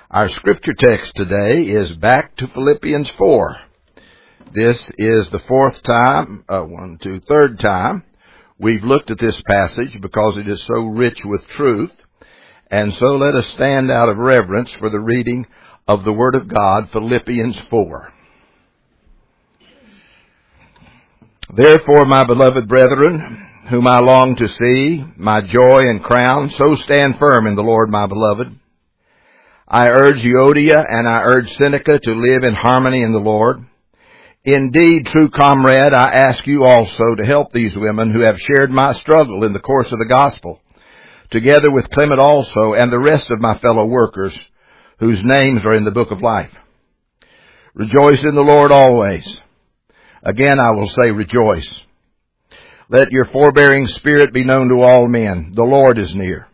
Our scripture text today is back to Philippians 4. This is the third time we've looked at this passage because it is so rich with truth. And so let us stand out of reverence for the reading of the Word of God, Philippians 4. Therefore, my beloved brethren, whom I long to see, my joy and crown, so stand firm in the Lord, my beloved. I urge Euodia and I urge Syntyche to live in harmony in the Lord. Indeed, true comrade, I ask you also to help these women who have shared my struggle in the course of the gospel, together with Clement also and the rest of my fellow workers whose names are in the book of life. Rejoice in the Lord always. Again, I will say rejoice. Let your forbearing spirit be known to all men. The Lord is near.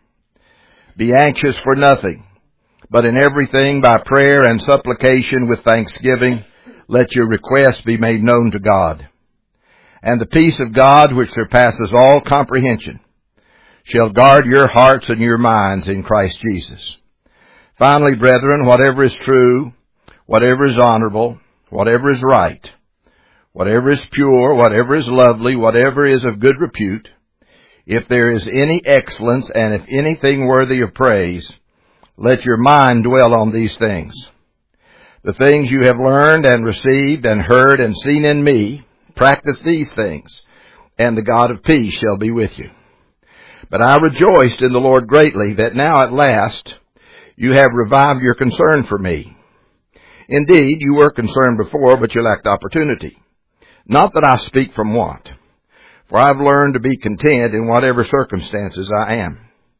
Be anxious for nothing, but in everything by prayer and supplication with thanksgiving, let your requests be made known to God. And the peace of God, which surpasses all comprehension, shall guard your hearts and your minds in Christ Jesus. Finally, brethren, whatever is true, whatever is honorable, whatever is right, whatever is pure, whatever is lovely, whatever is of good repute, if there is any excellence and if anything worthy of praise, let your mind dwell on these things. The things you have learned and received and heard and seen in me, practice these things, and the God of peace shall be with you. But I rejoiced in the Lord greatly that now at last you have revived your concern for me. Indeed, you were concerned before, but you lacked opportunity. Not that I speak from want, for I have learned to be content in whatever circumstances I am.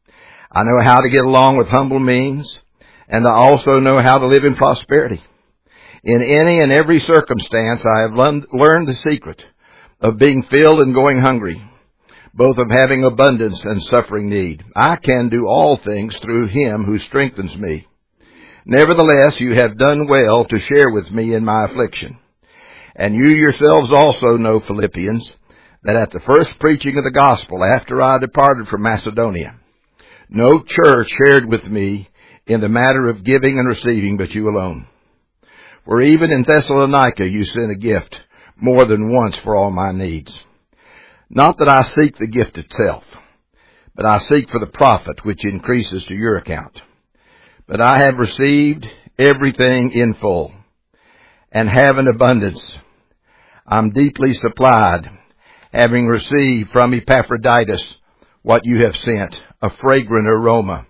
I know how to get along with humble means, and I also know how to live in prosperity. In any and every circumstance I have learned the secret of being filled and going hungry, both of having abundance and suffering need. I can do all things through Him who strengthens me. Nevertheless, you have done well to share with me in my affliction. And you yourselves also know, Philippians, that at the first preaching of the gospel after I departed from Macedonia, no church shared with me in the matter of giving and receiving but you alone. For even in Thessalonica you sent a gift more than once for all my needs. Not that I seek the gift itself, but I seek for the profit which increases to your account. But I have received everything in full, and have an abundance. I'm deeply supplied, having received from Epaphroditus what you have sent, a fragrant aroma,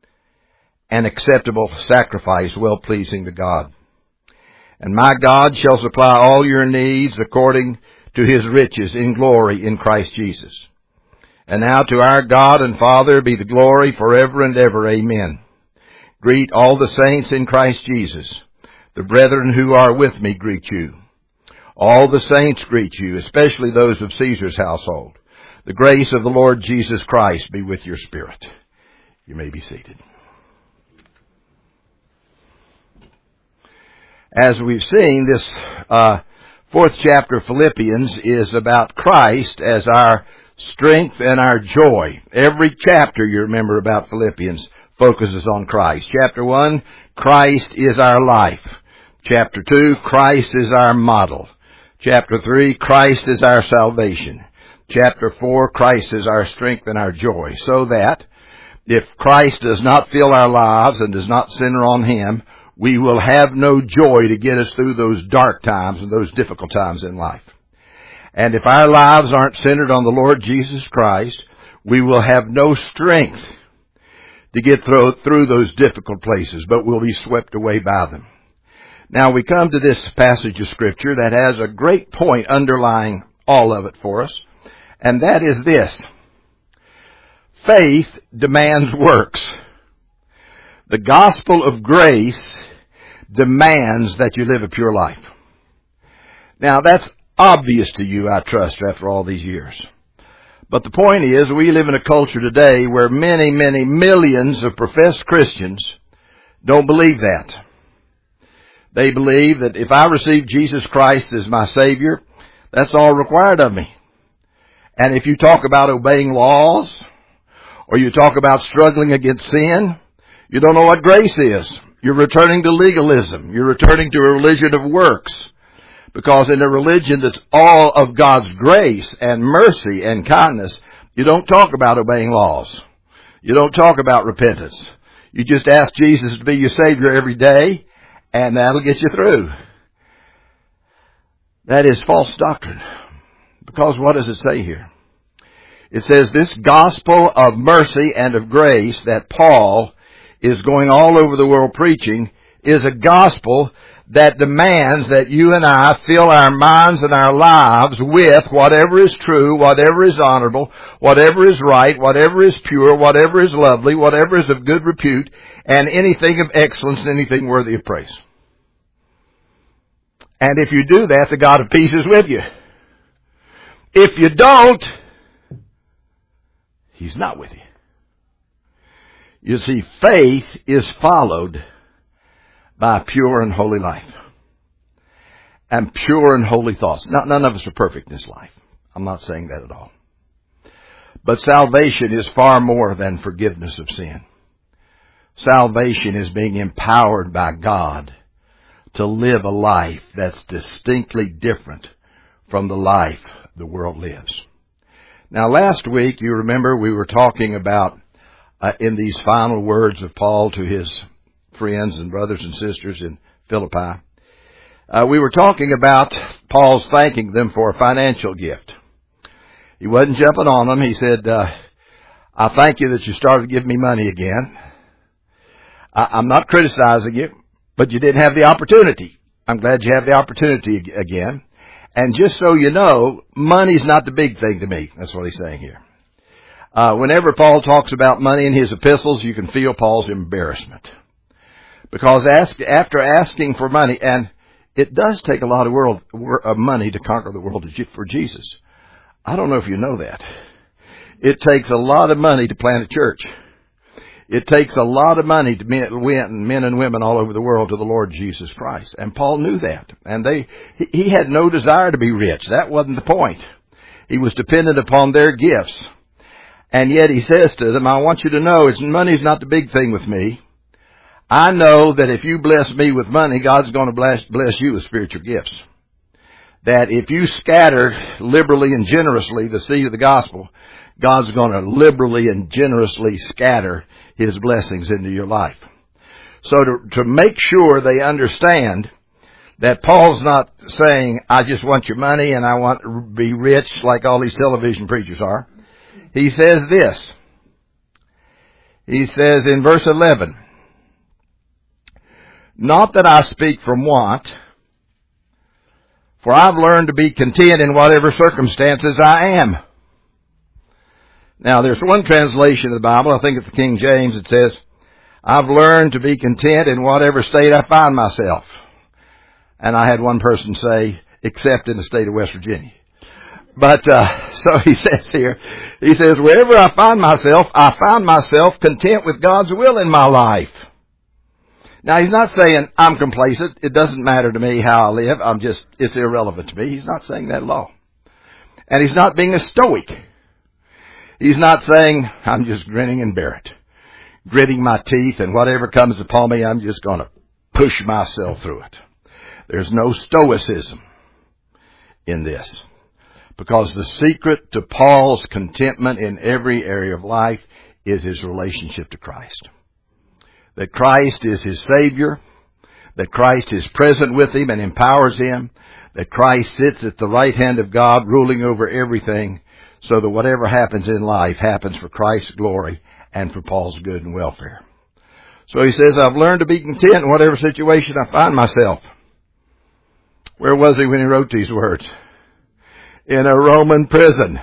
an acceptable sacrifice, well-pleasing to God. And my God shall supply all your needs according to His riches in glory in Christ Jesus. And now to our God and Father be the glory forever and ever. Amen. Greet all the saints in Christ Jesus. The brethren who are with me greet you. All the saints greet you, especially those of Caesar's household. The grace of the Lord Jesus Christ be with your spirit. You may be seated. As we've seen, this fourth chapter of Philippians is about Christ as our strength and our joy. Every chapter, you remember, about Philippians focuses on Christ. Chapter 1, Christ is our life. Chapter 2, Christ is our model. Chapter 3, Christ is our salvation. Chapter 4, Christ is our strength and our joy. So that if Christ does not fill our lives and does not center on Him, we will have no joy to get us through those dark times and those difficult times in life. And if our lives aren't centered on the Lord Jesus Christ, we will have no strength to get through those difficult places, but we'll be swept away by them. Now we come to this passage of Scripture that has a great point underlying all of it for us, and that is this. Faith demands works. The gospel of grace demands that you live a pure life. Now that's obvious to you, I trust, after all these years. But the point is, we live in a culture today where many, many millions of professed Christians don't believe that. They believe that if I receive Jesus Christ as my Savior, that's all required of me. And if you talk about obeying laws, or you talk about struggling against sin, you don't know what grace is. You're returning to legalism. You're returning to a religion of works. Because in a religion that's all of God's grace and mercy and kindness, you don't talk about obeying laws. You don't talk about repentance. You just ask Jesus to be your Savior every day, and that'll get you through. That is false doctrine. Because what does it say here? It says this gospel of mercy and of grace that Paul is going all over the world preaching is a gospel that demands that you and I fill our minds and our lives with whatever is true, whatever is honorable, whatever is right, whatever is pure, whatever is lovely, whatever is of good repute, and anything of excellence, anything worthy of praise. And if you do that, the God of peace is with you. If you don't, He's not with you. You see, faith is followed by a pure and holy life. And pure and holy thoughts. Now, none of us are perfect in this life. I'm not saying that at all. But salvation is far more than forgiveness of sin. Salvation is being empowered by God to live a life that's distinctly different from the life the world lives. Now, last week, you remember we were talking about, in these final words of Paul to his friends and brothers and sisters in Philippi, we were talking about Paul's thanking them for a financial gift. He wasn't jumping on them. He said, I thank you that you started giving me money again. I'm not criticizing you, but you didn't have the opportunity. I'm glad you have the opportunity again. And just so you know, money's not the big thing to me. That's what he's saying here. Whenever Paul talks about money in his epistles, you can feel Paul's embarrassment. Because after asking for money, and it does take a lot of money to conquer the world for Jesus. I don't know if you know that. It takes a lot of money to plant a church. It takes a lot of money to win men and women all over the world to the Lord Jesus Christ. And Paul knew that. And he had no desire to be rich. That wasn't the point. He was dependent upon their gifts. And yet he says to them, I want you to know money's not the big thing with me. I know that if you bless me with money, God's going to bless you with spiritual gifts. That if you scatter liberally and generously the seed of the gospel, God's going to liberally and generously scatter His blessings into your life. So to make sure they understand that Paul's not saying, I just want your money and I want to be rich like all these television preachers are. He says this. He says in verse 11, not that I speak from want, for I've learned to be content in whatever circumstances I am. Now, there's one translation of the Bible, I think it's the King James, it says, I've learned to be content in whatever state I find myself. And I had one person say, except in the state of West Virginia. But, so he says here, he says, wherever I find myself content with God's will in my life. Now, he's not saying I'm complacent. It doesn't matter to me how I live. It's irrelevant to me. He's not saying that at all. And he's not being a stoic. He's not saying, I'm just grinning and bear it. Gritting my teeth and whatever comes upon me, I'm just going to push myself through it. There's no stoicism in this. Because the secret to Paul's contentment in every area of life is his relationship to Christ. That Christ is his Savior. That Christ is present with him and empowers him. That Christ sits at the right hand of God ruling over everything. So that whatever happens in life happens for Christ's glory and for Paul's good and welfare. So he says, I've learned to be content in whatever situation I find myself. Where was he when he wrote these words? In a Roman prison.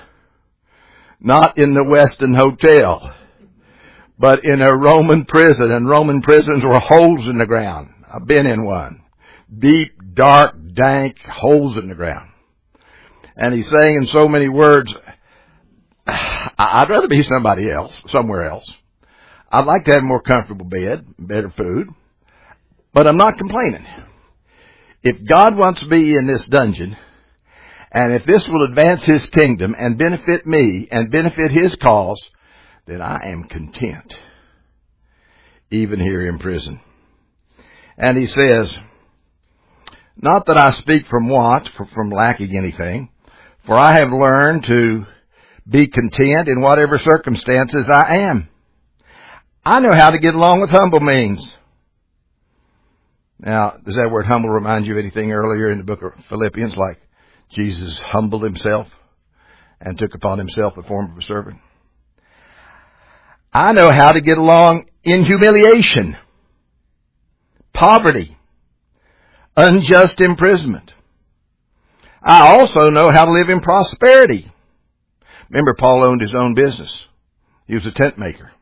Not in the Westin Hotel. But in a Roman prison. And Roman prisons were holes in the ground. I've been in one. Deep, dark, dank holes in the ground. And he's saying in so many words, I'd rather be somewhere else. I'd like to have a more comfortable bed, better food. But I'm not complaining. If God wants me in this dungeon, and if this will advance His kingdom and benefit me and benefit His cause, then I am content, even here in prison. And he says, not that I speak from want, from lacking anything, for I have learned to be content in whatever circumstances I am. I know how to get along with humble means. Now, does that word humble remind you of anything earlier in the book of Philippians, like Jesus humbled himself and took upon himself the form of a servant? I know how to get along in humiliation, poverty, unjust imprisonment. I also know how to live in prosperity. Remember, Paul owned his own business. He was a tent maker.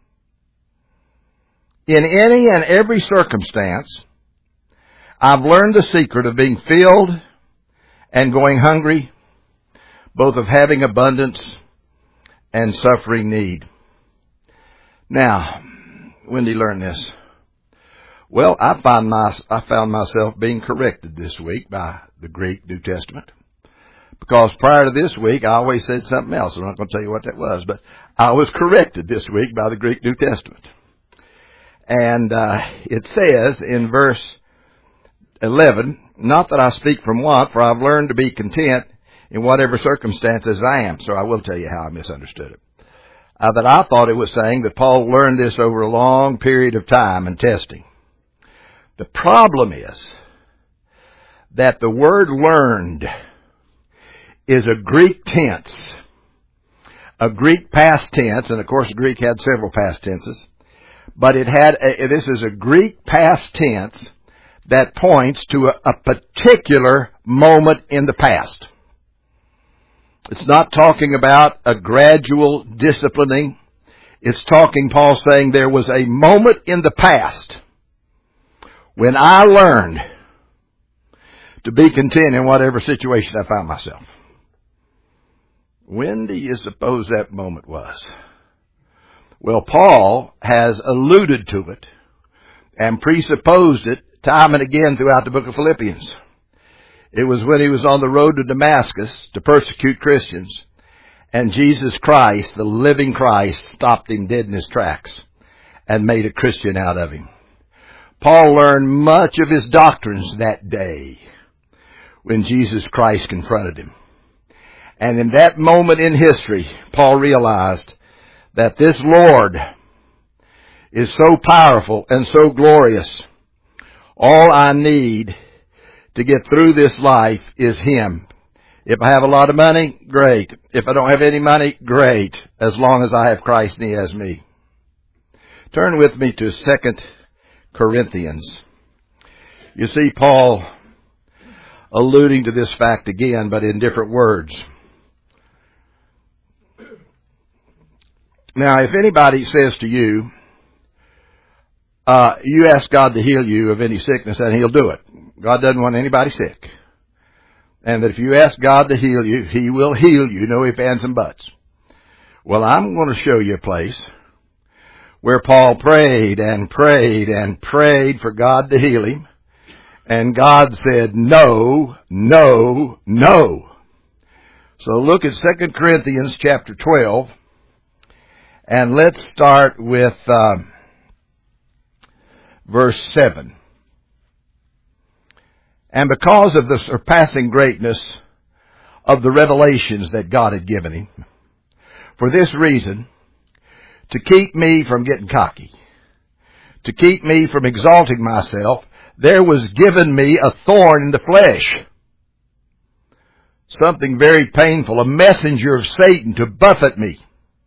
In any and every circumstance, I've learned the secret of being filled and going hungry, both of having abundance and suffering need. Now, when did he learn this? Well, I found myself being corrected this week by the Greek New Testament. Because prior to this week, I always said something else. I'm not going to tell you what that was, but I was corrected this week by the Greek New Testament. And it says in verse 11, not that I speak from want, for I've learned to be content in whatever circumstances I am. So I will tell you how I misunderstood it. That I thought it was saying that Paul learned this over a long period of time and testing. The problem is that the word learned is a Greek tense, a Greek past tense, and of course Greek had several past tenses, but this is a Greek past tense that points to a particular moment in the past. It's not talking about a gradual disciplining. It's talking, Paul saying, there was a moment in the past when I learned to be content in whatever situation I found myself. When do you suppose that moment was? Well, Paul has alluded to it and presupposed it time and again throughout the book of Philippians. It was when he was on the road to Damascus to persecute Christians, and Jesus Christ, the living Christ, stopped him dead in his tracks and made a Christian out of him. Paul learned much of his doctrines that day when Jesus Christ confronted him. And in that moment in history, Paul realized that this Lord is so powerful and so glorious. All I need to get through this life is Him. If I have a lot of money, great. If I don't have any money, great. As long as I have Christ and He has me. Turn with me to 2 Corinthians. You see Paul alluding to this fact again, but in different words. Now, if anybody says to you, you ask God to heal you of any sickness, and He'll do it. God doesn't want anybody sick. And that if you ask God to heal you, He will heal you. No ifs, ands, and buts. Well, I'm going to show you a place where Paul prayed and prayed and prayed for God to heal him. And God said, no, no, no. So look at 2 Corinthians chapter 12. And let's start with verse 7. And because of the surpassing greatness of the revelations that God had given him, for this reason, to keep me from getting cocky, to keep me from exalting myself, there was given me a thorn in the flesh, something very painful, a messenger of Satan to buffet me.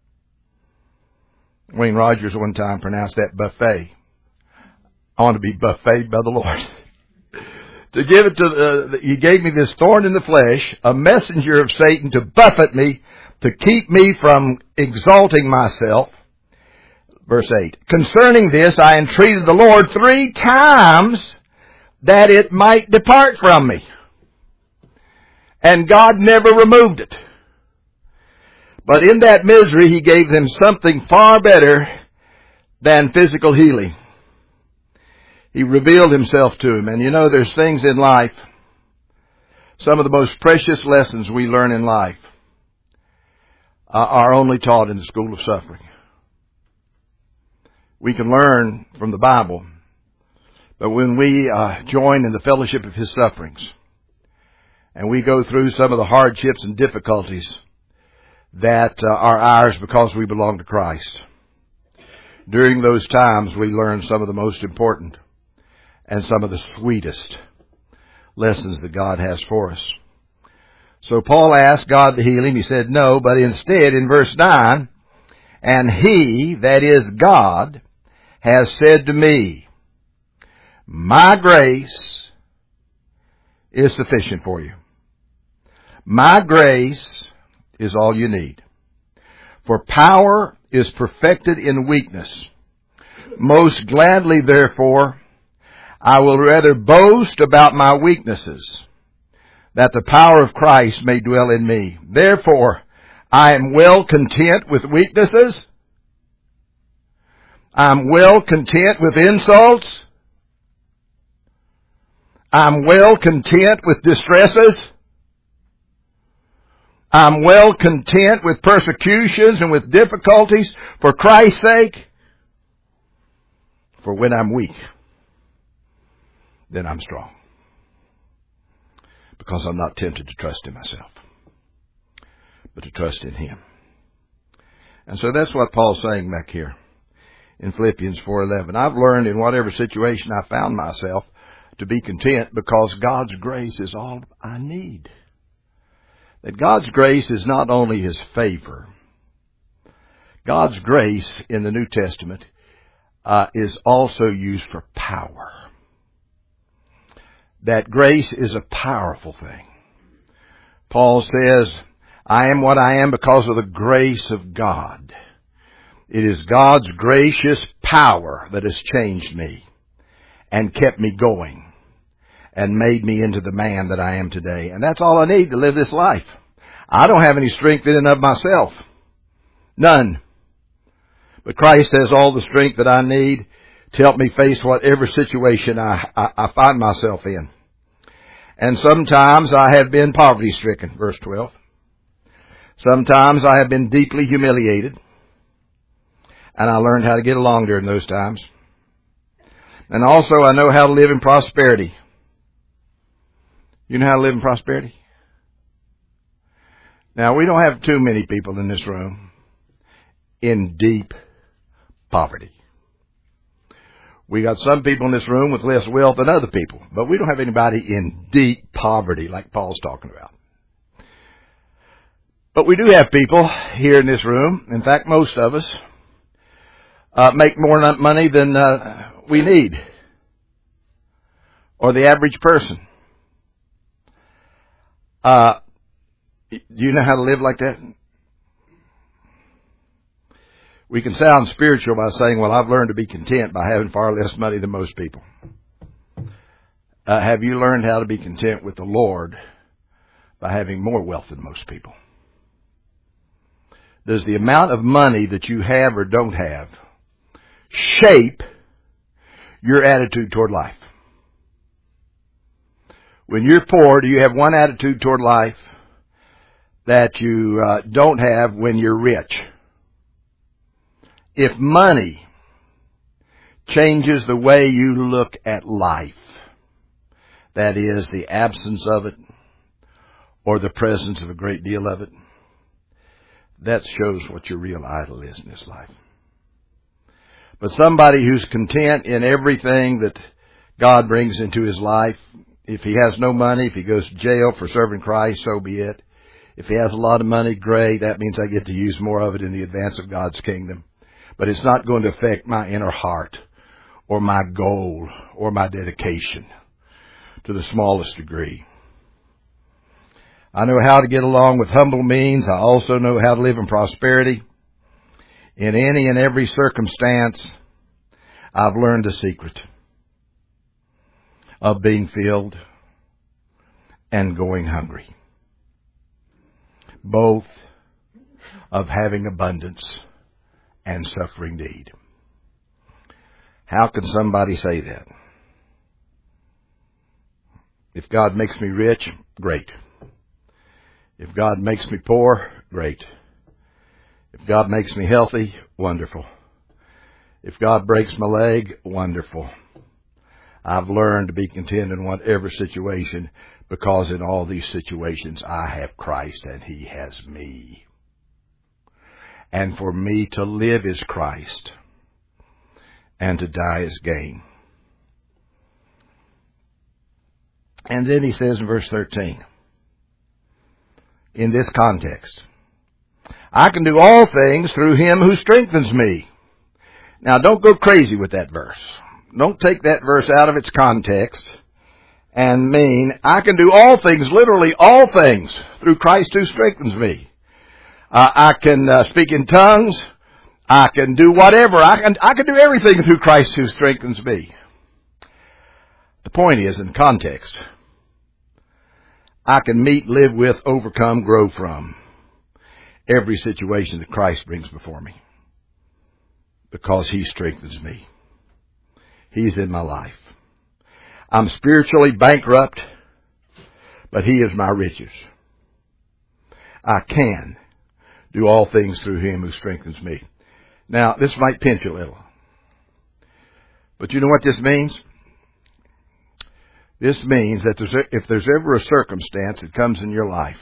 Wayne Rogers one time pronounced that buffet. I want to be buffeted by the Lord. To give it to, He gave me this thorn in the flesh, a messenger of Satan to buffet me, to keep me from exalting myself. Verse 8. Concerning this, I entreated the Lord 3 times that it might depart from me. And God never removed it. But in that misery, He gave them something far better than physical healing. He revealed Himself to him. And you know, there's things in life, some of the most precious lessons we learn in life are only taught in the school of suffering. We can learn from the Bible, But when we join in the fellowship of His sufferings, and we go through some of the hardships and difficulties that are ours because we belong to Christ, during those times we learn some of the most important and some of the sweetest lessons that God has for us. So Paul asked God to heal him. He said no, but instead in verse 9, and He, that is God, has said to me, my grace is sufficient for you. My grace is all you need. For power is perfected in weakness. Most gladly, therefore, I will rather boast about my weaknesses, that the power of Christ may dwell in me. Therefore, I am well content with weaknesses. I'm well content with insults. I'm well content with distresses. I'm well content with persecutions and with difficulties for Christ's sake. For when I'm weak, then I'm strong. Because I'm not tempted to trust in myself, but to trust in Him. And so that's what Paul's saying back here in Philippians 4:11. I've learned in whatever situation I found myself to be content because God's grace is all I need. That God's grace is not only His favor. God's grace in the New Testament is also used for power. That grace is a powerful thing. Paul says, I am what I am because of the grace of God. It is God's gracious power that has changed me and kept me going and made me into the man that I am today. And that's all I need to live this life. I don't have any strength in and of myself. None. But Christ has all the strength that I need to help me face whatever situation I find myself in. And sometimes I have been poverty-stricken, verse 12. Sometimes I have been deeply humiliated. And I learned how to get along during those times. And also I know how to live in prosperity. You know how to live in prosperity? Now, we don't have too many people in this room in deep poverty. We got some people in this room with less wealth than other people, but we don't have anybody in deep poverty like Paul's talking about. But we do have people here in this room. In fact, most of us make more money than we need, or the average person. Do you know how to live like that? We can sound spiritual by saying, well, I've learned to be content by having far less money than most people. Have you learned how to be content with the Lord by having more wealth than most people? Does the amount of money that you have or don't have shape your attitude toward life? When you're poor, do you have one attitude toward life that you don't have when you're rich? If money changes the way you look at life, that is, the absence of it or the presence of a great deal of it, that shows what your real idol is in this life. But somebody who's content in everything that God brings into his life, if he has no money, if he goes to jail for serving Christ, so be it. If he has a lot of money, great. That means I get to use more of it in the advance of God's kingdom. But it's not going to affect my inner heart or my goal or my dedication to the smallest degree. I know how to get along with humble means. I also know how to live in prosperity. In any and every circumstance, I've learned the secret of being filled and going hungry. Both of having abundance and suffering need. How can somebody say that? If God makes me rich, great. If God makes me poor, great. If God makes me healthy, wonderful. If God breaks my leg, wonderful. I've learned to be content in whatever situation, because in all these situations I have Christ and He has me. And for me to live is Christ, and to die is gain. And then he says in verse 13, in this context, I can do all things through Him who strengthens me. Now don't go crazy with that verse. Don't take that verse out of its context and mean I can do all things, literally all things, through Christ who strengthens me. I can speak in tongues. I can do whatever. I can do everything through Christ who strengthens me. The point is, in context, I can meet, live with, overcome, grow from every situation that Christ brings before me, because He strengthens me. He's in my life. I'm spiritually bankrupt, but He is my riches. I can do all things through Him who strengthens me. Now, this might pinch you a little, but you know what this means? This means that if there's ever a circumstance that comes in your life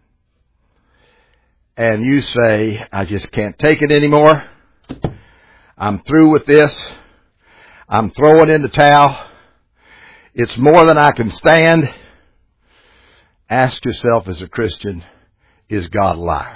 and you say, I just can't take it anymore, I'm through with this, I'm throwing in the towel, it's more than I can stand, ask yourself as a Christian, is God a liar?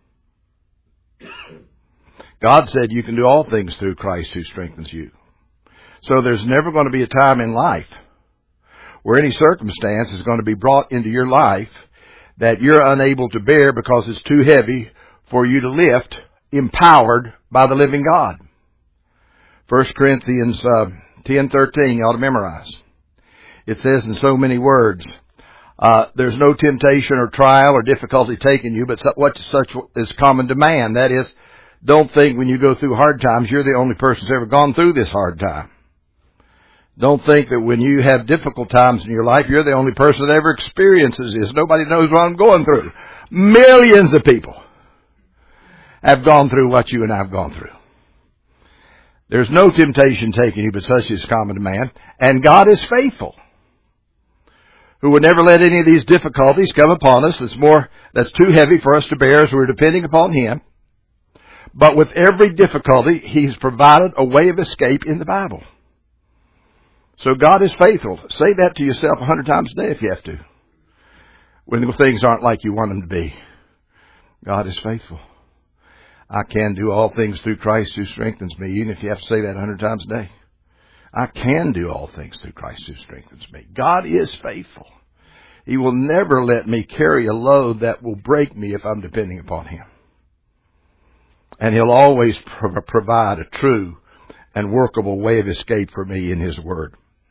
God said you can do all things through Christ who strengthens you. So there's never going to be a time in life where any circumstance is going to be brought into your life that you're unable to bear because it's too heavy for you to lift, empowered by the living God. 1 Corinthians 10:13, you ought to memorize. It says in so many words, there's no temptation or trial or difficulty taking you, but such is common to man. That is, don't think when you go through hard times, you're the only person who's ever gone through this hard time. Don't think that when you have difficult times in your life, you're the only person that ever experiences this. Nobody knows what I'm going through. Millions of people have gone through what you and I have gone through. There's no temptation taking you, but such is common to man. And God is faithful, who will never let any of these difficulties come upon us that's too heavy for us to bear, as we're depending upon Him. But with every difficulty, He's provided a way of escape in the Bible. So God is faithful. Say that to yourself 100 times a day if you have to, when things aren't like you want them to be. God is faithful. I can do all things through Christ who strengthens me, even if you have to say that 100 times a day. I can do all things through Christ who strengthens me. God is faithful. He will never let me carry a load that will break me if I'm depending upon Him. And He'll always provide a true and workable way of escape for me in His Word.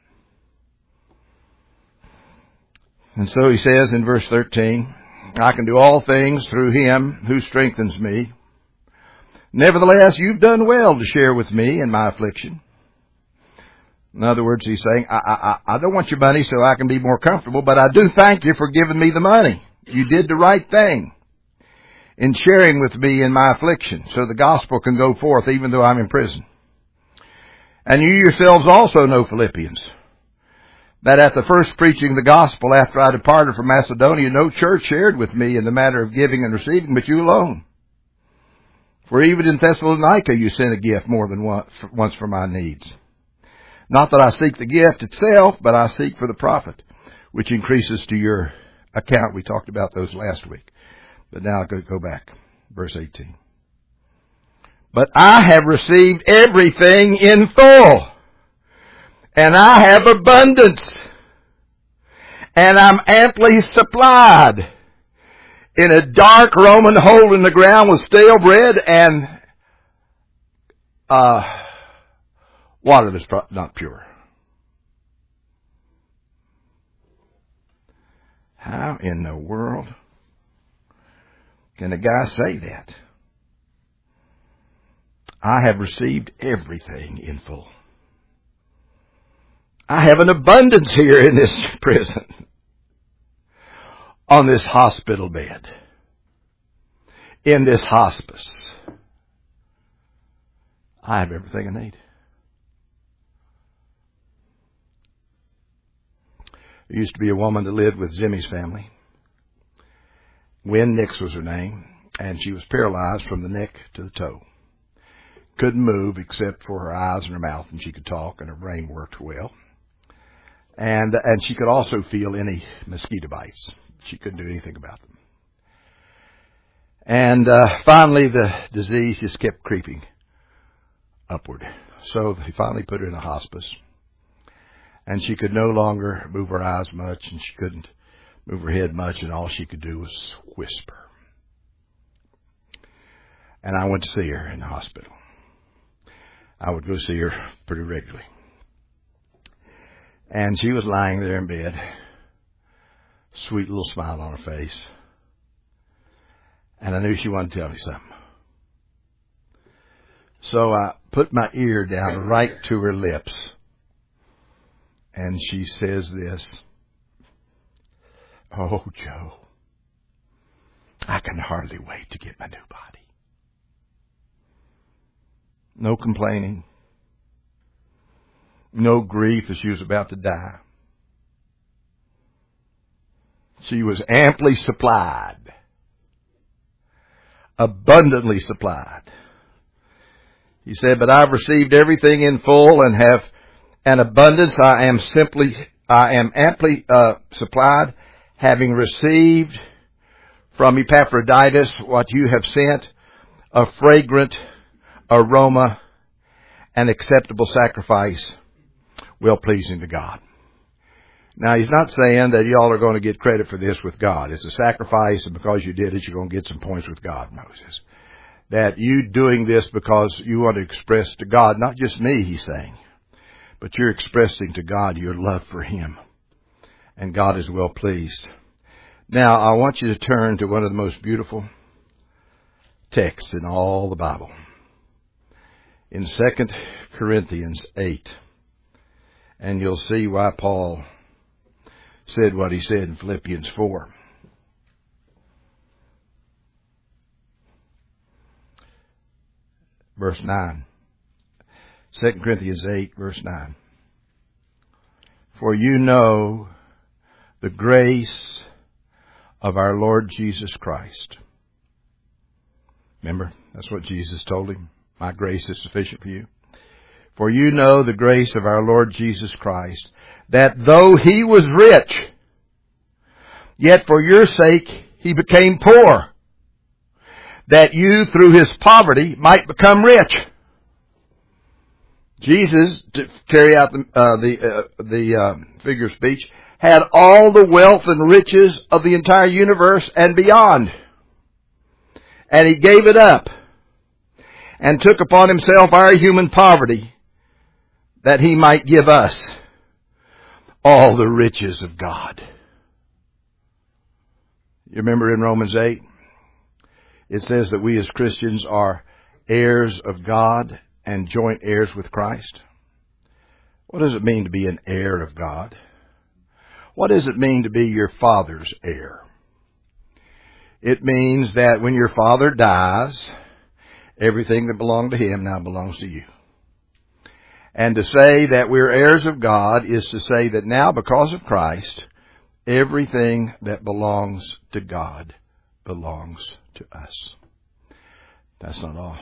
And so he says in verse 13, I can do all things through Him who strengthens me. Nevertheless, you've done well to share with me in my affliction. In other words, he's saying, I don't want your money so I can be more comfortable, but I do thank you for giving me the money. You did the right thing in sharing with me in my affliction, so the gospel can go forth even though I'm in prison. And you yourselves also know, Philippians, that at the first preaching the gospel after I departed from Macedonia, no church shared with me in the matter of giving and receiving, but you alone. For even in Thessalonica you sent a gift more than once for my needs. Not that I seek the gift itself, but I seek for the profit, which increases to your account. We talked about those last week. But now I'll go back. Verse 18. But I have received everything in full, and I have abundance, and I'm amply supplied. In a dark Roman hole in the ground with stale bread and water that's not pure. How in the world can a guy say that? I have received everything in full. I have an abundance here in this prison, on this hospital bed, in this hospice. I have everything I need. There used to be a woman that lived with Jimmy's family. Gwen Nix was her name, and she was paralyzed from the neck to the toe. Couldn't move except for her eyes and her mouth, and she could talk, and her brain worked well. And she could also feel any mosquito bites. She couldn't do anything about them. And finally, the disease just kept creeping upward. So they finally put her in a hospice. And she could no longer move her eyes much, and she couldn't move her head much, and all she could do was whisper. And I went to see her in the hospital. I would go see her pretty regularly. And she was lying there in bed, sweet little smile on her face. And I knew she wanted to tell me something. So I put my ear down right to her lips. And she says this, "Oh, Joe, I can hardly wait to get my new body." No complaining. No grief as she was about to die. She was amply supplied. Abundantly supplied. He said, "But I've received everything in full and have an abundance. I am amply supplied, having received from Epaphroditus what you have sent, a fragrant aroma, an acceptable sacrifice, well pleasing to God." Now, he's not saying that y'all are going to get credit for this with God. It's a sacrifice, and because you did it, you're going to get some points with God, Moses. That you doing this because you want to express to God, not just me, he's saying, but you're expressing to God your love for Him. And God is well pleased. Now, I want you to turn to one of the most beautiful texts in all the Bible. In 2 Corinthians 8. And you'll see why Paul said what he said in Philippians 4. Verse 9. 2 Corinthians 8, verse 9. "For you know the grace of our Lord Jesus Christ." Remember, that's what Jesus told him. "My grace is sufficient for you." "For you know the grace of our Lord Jesus Christ, that though He was rich, yet for your sake He became poor, that you through His poverty might become rich." Jesus, to carry out the figure of speech, had all the wealth and riches of the entire universe and beyond. And He gave it up and took upon Himself our human poverty, that He might give us all the riches of God. You remember in Romans 8, it says that we as Christians are heirs of God and joint heirs with Christ. What does it mean to be an heir of God? What does it mean to be your Father's heir? It means that when your father dies, everything that belonged to him now belongs to you. And to say that we're heirs of God is to say that now, because of Christ, everything that belongs to God belongs to us. That's not all.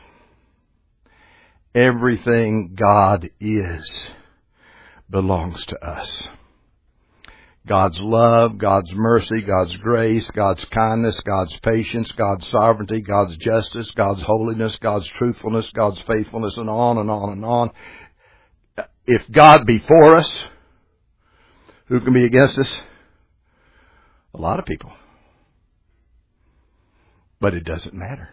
Everything God is belongs to us. God's love, God's mercy, God's grace, God's kindness, God's patience, God's sovereignty, God's justice, God's holiness, God's truthfulness, God's faithfulness, and on and on and on. If God be for us, who can be against us? A lot of people. But it doesn't matter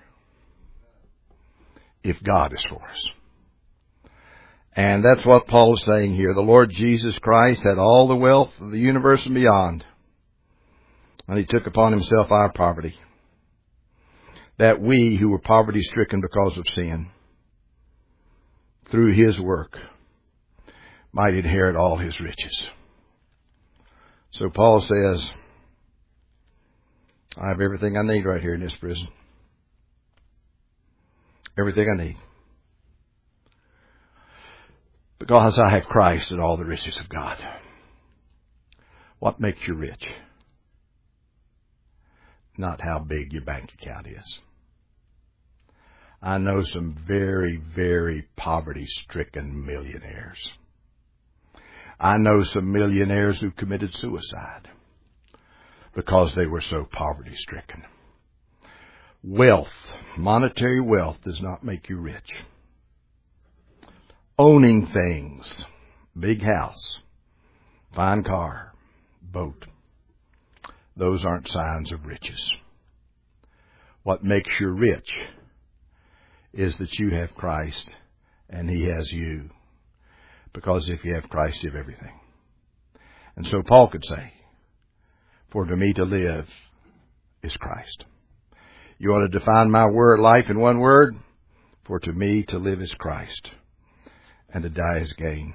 if God is for us. And that's what Paul is saying here. The Lord Jesus Christ had all the wealth of the universe and beyond. And He took upon Himself our poverty, that we who were poverty-stricken because of sin, through His work, might inherit all His riches. So Paul says, I have everything I need right here in this prison. Everything I need. Because I have Christ and all the riches of God. What makes you rich? Not how big your bank account is. I know some very, very poverty-stricken millionaires. I know some millionaires who committed suicide because they were so poverty-stricken. Wealth, monetary wealth, does not make you rich. Owning things, big house, fine car, boat, those aren't signs of riches. What makes you rich is that you have Christ and He has you. Because if you have Christ, you have everything. And so Paul could say, for to me to live is Christ. You want to define my life in one word? For to me to live is Christ, and to die is gain.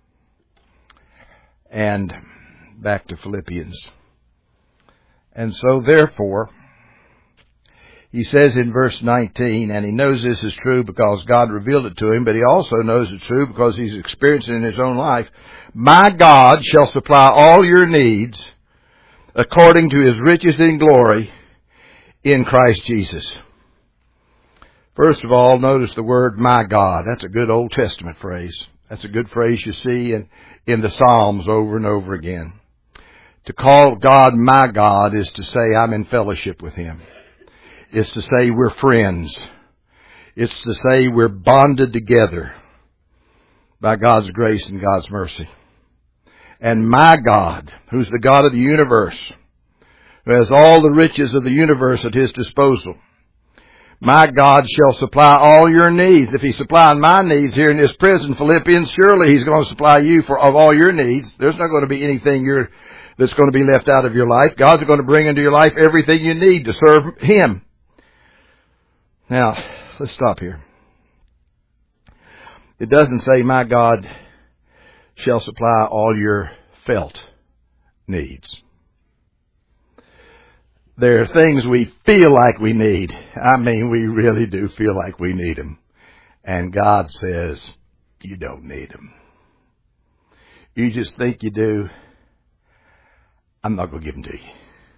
And back to Philippians. And so therefore, he says in verse 19, and he knows this is true because God revealed it to him, but he also knows it's true because he's experienced it in his own life. My God shall supply all your needs according to His riches in glory in Christ Jesus. First of all, notice the word my God. That's a good Old Testament phrase. That's a good phrase you see in the Psalms over and over again. To call God my God is to say I'm in fellowship with Him. It's to say we're friends. It's to say we're bonded together by God's grace and God's mercy. And my God, who's the God of the universe, who has all the riches of the universe at His disposal, my God shall supply all your needs. If He's supplying my needs here in this prison, Philippians, surely He's going to supply you of all your needs. There's not going to be anything that's going to be left out of your life. God's going to bring into your life everything you need to serve Him. Now, let's stop here. It doesn't say, my God shall supply all your felt needs. There are things we feel like we need. I mean, we really do feel like we need them. And God says, you don't need them. You just think you do. I'm not going to give them to you.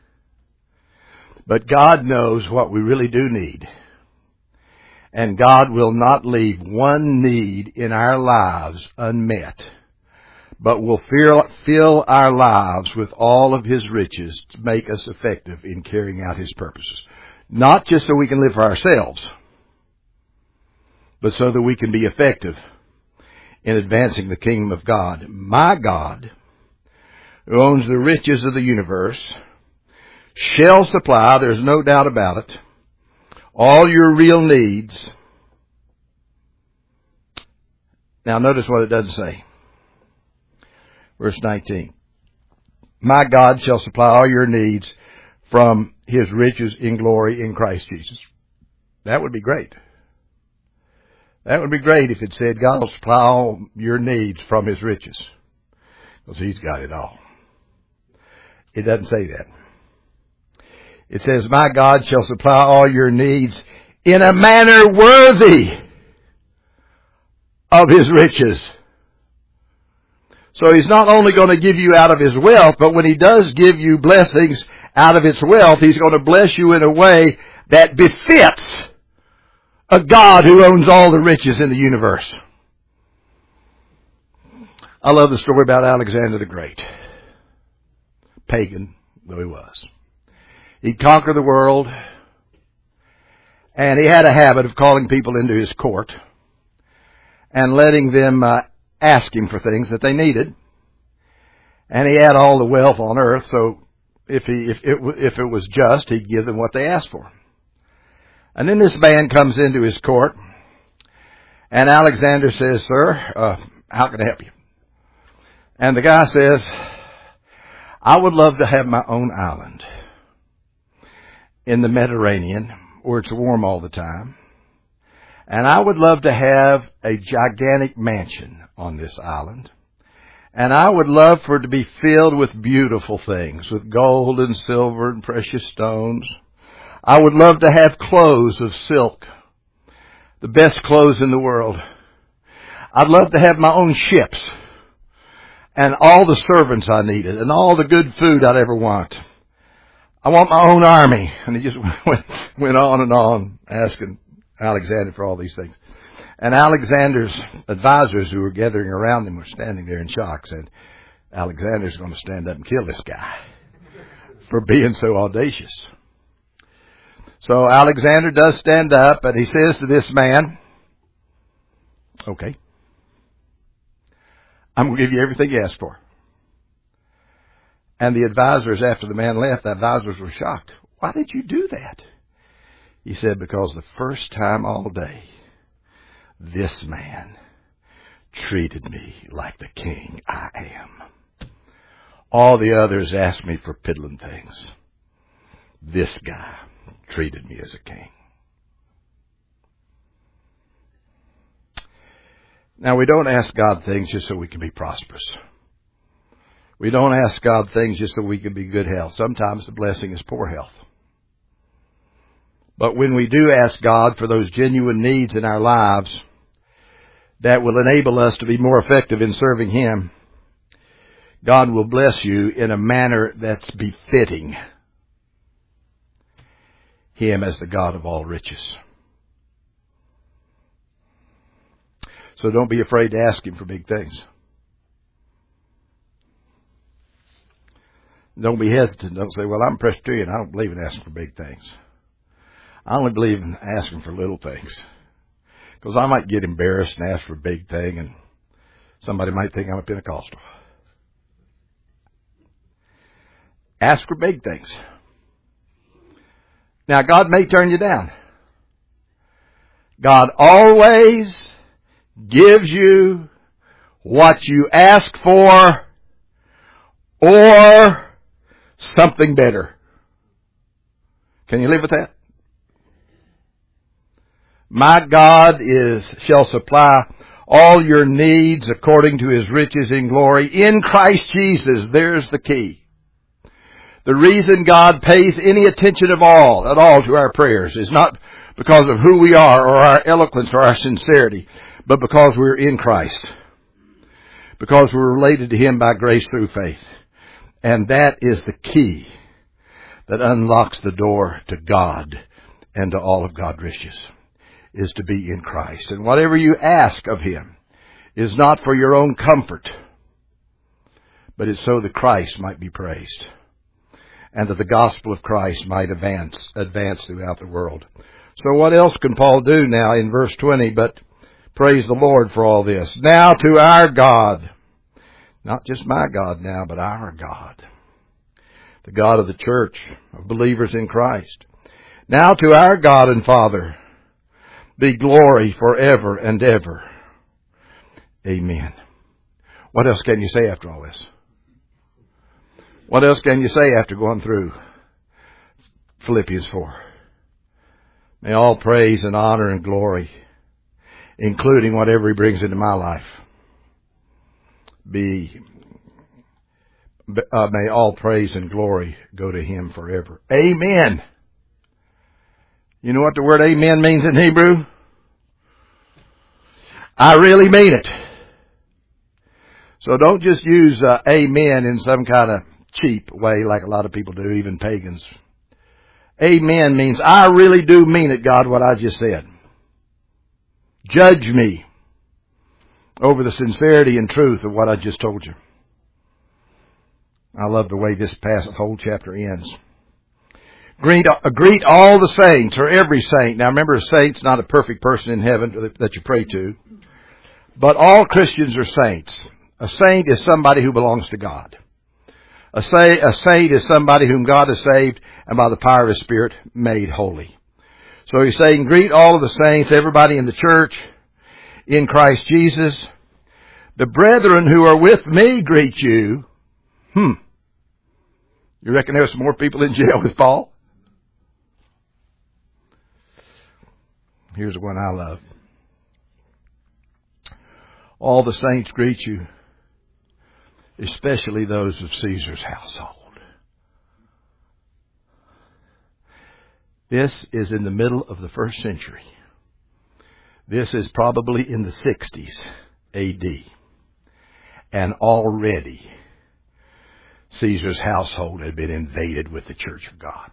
But God knows what we really do need. And God will not leave one need in our lives unmet, but will fill our lives with all of His riches to make us effective in carrying out His purposes. Not just so we can live for ourselves, but so that we can be effective in advancing the kingdom of God. My God, who owns the riches of the universe, shall supply, there's no doubt about it, all your real needs. Now notice what it doesn't say. Verse 19. My God shall supply all your needs from His riches in glory in Christ Jesus. That would be great. That would be great if it said God will supply all your needs from His riches. Because He's got it all. It doesn't say that. It says, my God shall supply all your needs in a manner worthy of His riches. So He's not only going to give you out of His wealth, but when He does give you blessings out of His wealth, He's going to bless you in a way that befits a God who owns all the riches in the universe. I love the story about Alexander the Great. Pagan though he was. He'd conquer the world, and he had a habit of calling people into his court and letting them ask him for things that they needed. And he had all the wealth on earth, so if it was just, he'd give them what they asked for. And then this man comes into his court, and Alexander says, sir, how can I help you? And the guy says, I would love to have my own island in the Mediterranean where it's warm all the time. And I would love to have a gigantic mansion on this island. And I would love for it to be filled with beautiful things, with gold and silver and precious stones. I would love to have clothes of silk, the best clothes in the world. I'd love to have my own ships. and all the servants I needed, and all the good food I'd ever want. I want my own army. And he just went on and on asking Alexander for all these things. And Alexander's advisors who were gathering around him were standing there in shock, said, Alexander's going to stand up and kill this guy for being so audacious. So Alexander does stand up, and he says to this man, okay, I'm going to give you everything you asked for. And the advisors, after the man left, the advisors were shocked. Why did you do that? He said, because the first time all day, this man treated me like the king I am. All the others asked me for piddling things. This guy treated me as a king. Now, we don't ask God things just so we can be prosperous. We don't ask God things just so we can be good health. Sometimes the blessing is poor health. But when we do ask God for those genuine needs in our lives that will enable us to be more effective in serving Him, God will bless you in a manner that's befitting Him as the God of all riches. So don't be afraid to ask Him for big things. Don't be hesitant. Don't say, well, I'm a Presbyterian. I don't believe in asking for big things. I only believe in asking for little things. Because I might get embarrassed and ask for a big thing, and somebody might think I'm a Pentecostal. Ask for big things. Now, God may turn you down. God always gives you what you ask for or something better. Can you live with that? My God shall supply all your needs according to His riches in glory in Christ Jesus. There's the key. The reason God pays any attention at all to our prayers is not because of who we are or our eloquence or our sincerity, but because we're in Christ. Because we're related to Him by grace through faith. And that is the key that unlocks the door to God and to all of God's riches, is to be in Christ. And whatever you ask of Him is not for your own comfort, but it's so that Christ might be praised and that the gospel of Christ might advance throughout the world. So what else can Paul do now in verse 20 but praise the Lord for all this? Now to our God, not just my God now, but our God, the God of the church, of believers in Christ. Now to our God and Father be glory forever and ever. Amen. What else can you say after all this? What else can you say after going through Philippians 4? May all praise and honor and glory, including whatever He brings into my life, may all praise and glory go to Him forever. Amen. You know what the word amen means in Hebrew? I really mean it. So don't just use amen in some kind of cheap way like a lot of people do, even pagans. Amen means I really do mean it, God, what I just said. Judge me over the sincerity and truth of what I just told you. I love the way this whole chapter ends. Greet all the saints, or every saint. Now remember, a saint's not a perfect person in heaven that you pray to. But all Christians are saints. A saint is somebody who belongs to God. A saint is somebody whom God has saved and by the power of His Spirit made holy. So He's saying, greet all of the saints, everybody in the church, in Christ Jesus. The brethren who are with me greet you. You reckon there's some more people in jail with Paul? Here's the one I love. All the saints greet you, especially those of Caesar's household. This is in the middle of the first century. This is probably in the 60s A.D. And already Caesar's household had been invaded with the church of God.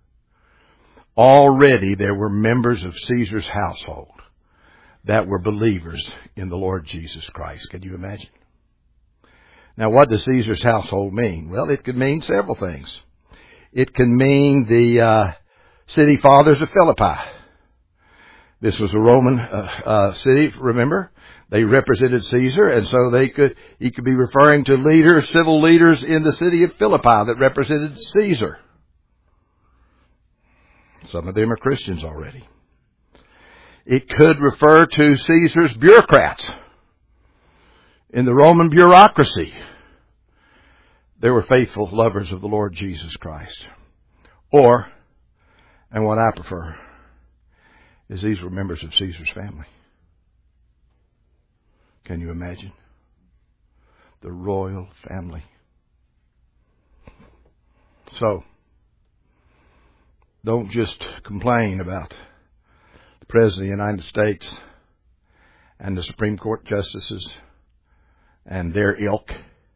Already there were members of Caesar's household that were believers in the Lord Jesus Christ. Can you imagine? Now, what does Caesar's household mean? Well, it could mean several things. It can mean the city fathers of Philippi. This was a Roman city, remember? They represented Caesar, and so he could be referring to leaders, civil leaders in the city of Philippi that represented Caesar. Some of them are Christians already. It could refer to Caesar's bureaucrats in the Roman bureaucracy. They were faithful lovers of the Lord Jesus Christ. Or, and what I prefer, is these were members of Caesar's family. Can you imagine? The royal family. So, don't just complain about the President of the United States and the Supreme Court justices and their ilk.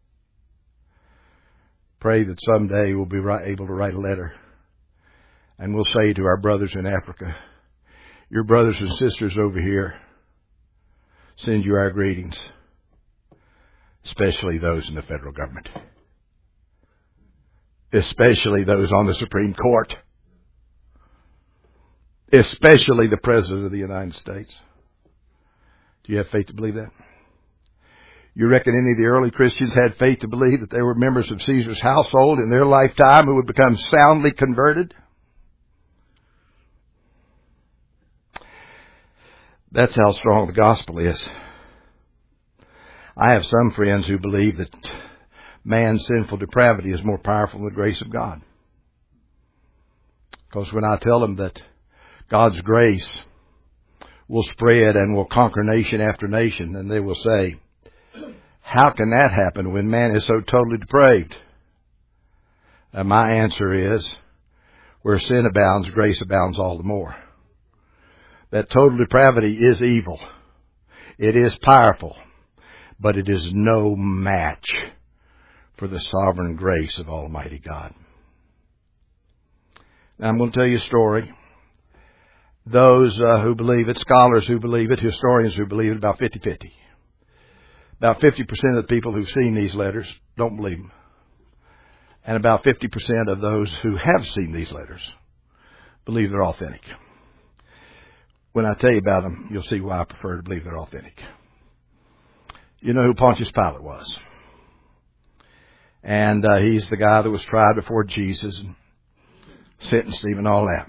Pray that someday we'll be able to write a letter and we'll say to our brothers in Africa, your brothers and sisters over here send you our greetings, especially those in the federal government, especially those on the Supreme Court, especially the President of the United States. Do you have faith to believe that? You reckon any of the early Christians had faith to believe that they were members of Caesar's household in their lifetime who would become soundly converted? That's how strong the gospel is. I have some friends who believe that man's sinful depravity is more powerful than the grace of God. Because when I tell them that God's grace will spread and will conquer nation after nation, then they will say, how can that happen when man is so totally depraved? And my answer is, where sin abounds, grace abounds all the more. That total depravity is evil. It is powerful, but it is no match for the sovereign grace of Almighty God. Now I'm going to tell you a story. Those who believe it, scholars who believe it, historians who believe it, about 50-50. About 50% of the people who've seen these letters don't believe them. And about 50% of those who have seen these letters believe they're authentic. When I tell you about them, you'll see why I prefer to believe they're authentic. You know who Pontius Pilate was. And he's the guy that was tried before Jesus and sentenced him and all that.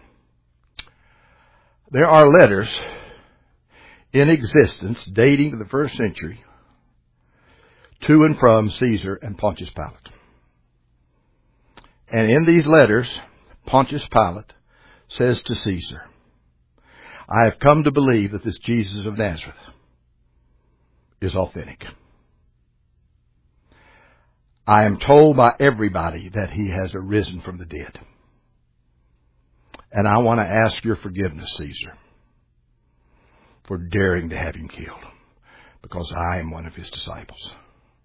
There are letters in existence dating to the first century to and from Caesar and Pontius Pilate. And in these letters, Pontius Pilate says to Caesar, I have come to believe that this Jesus of Nazareth is authentic. I am told by everybody that he has arisen from the dead. And I want to ask your forgiveness, Caesar, for daring to have him killed, because I am one of his disciples.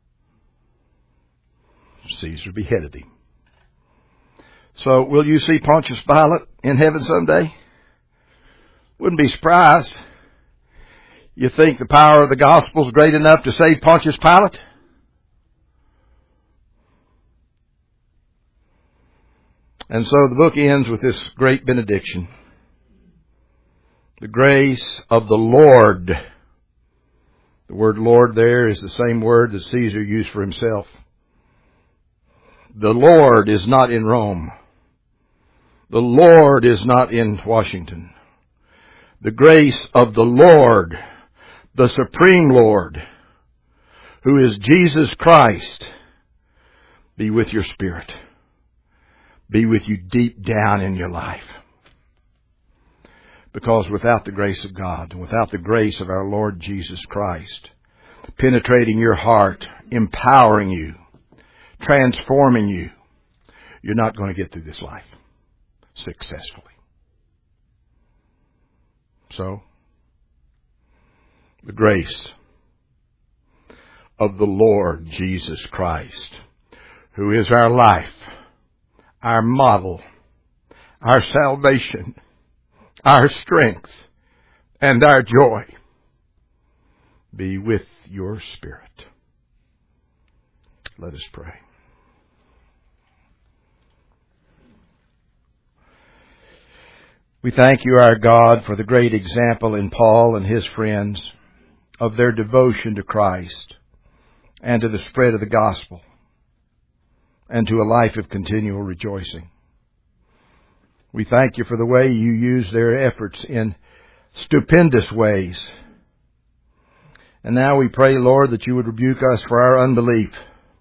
Caesar beheaded him. So will you see Pontius Pilate in heaven someday? Wouldn't be surprised. You think the power of the gospel is great enough to save Pontius Pilate? And so the book ends with this great benediction. The grace of the Lord. The word Lord there is the same word that Caesar used for himself. The Lord is not in Rome. The Lord is not in Washington. The grace of the Lord, the Supreme Lord, who is Jesus Christ, be with your spirit. Be with you deep down in your life. Because without the grace of God, and without the grace of our Lord Jesus Christ, penetrating your heart, empowering you, transforming you, you're not going to get through this life successfully. So, the grace of the Lord Jesus Christ, who is our life, our model, our salvation, our strength, and our joy, be with your spirit. Let us pray. We thank you, our God, for the great example in Paul and his friends of their devotion to Christ and to the spread of the gospel and to a life of continual rejoicing. We thank you for the way you use their efforts in stupendous ways. And now we pray, Lord, that you would rebuke us for our unbelief.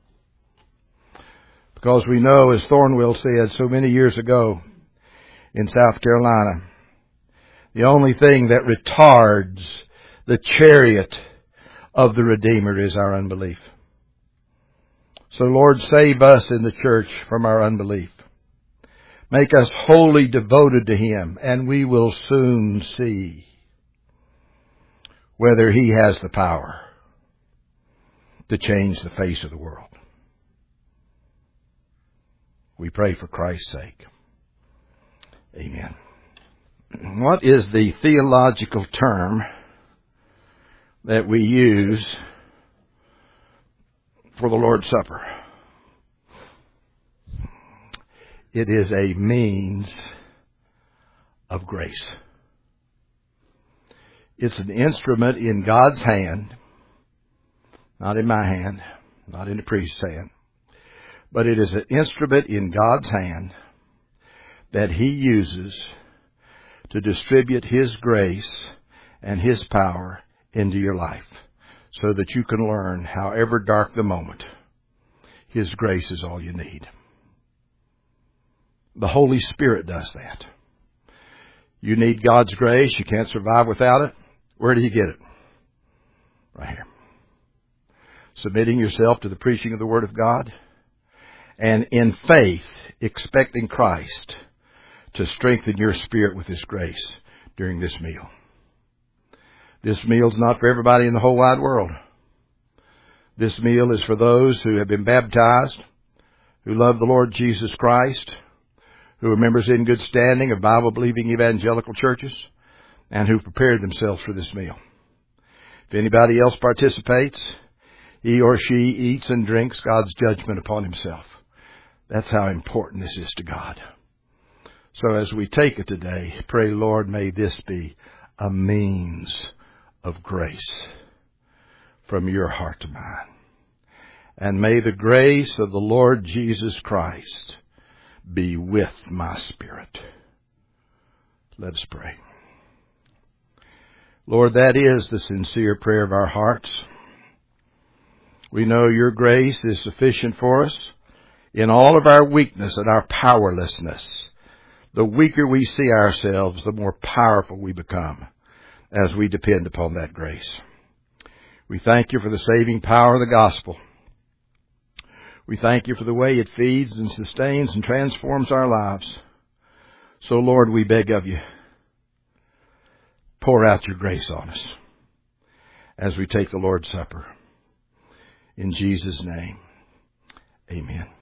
Because we know, as Thornwell said so many years ago in South Carolina, the only thing that retards the chariot of the Redeemer is our unbelief. So, Lord, save us in the church from our unbelief. Make us wholly devoted to Him, and we will soon see whether He has the power to change the face of the world. We pray for Christ's sake. Amen. What is the theological term that we use for the Lord's Supper? It is a means of grace. It's an instrument in God's hand, not in my hand, not in the priest's hand, but it is an instrument in God's hand that He uses to distribute His grace and His power into your life so that you can learn, however dark the moment, His grace is all you need. The Holy Spirit does that. You need God's grace. You can't survive without it. Where do you get it? Right here. Submitting yourself to the preaching of the Word of God, and in faith expecting Christ to strengthen your spirit with His grace during this meal. This meal's not for everybody in the whole wide world. This meal is for those who have been baptized, who love the Lord Jesus Christ, who are members in good standing of Bible-believing evangelical churches, and who prepared themselves for this meal. If anybody else participates, he or she eats and drinks God's judgment upon himself. That's how important this is to God. So as we take it today, pray, Lord, may this be a means of grace from your heart to mine. And may the grace of the Lord Jesus Christ be with my spirit. Let us pray. Lord, that is the sincere prayer of our hearts. We know your grace is sufficient for us in all of our weakness and our powerlessness. The weaker we see ourselves, the more powerful we become as we depend upon that grace. We thank you for the saving power of the gospel. We thank you for the way it feeds and sustains and transforms our lives. So, Lord, we beg of you, pour out your grace on us as we take the Lord's Supper. In Jesus' name, amen.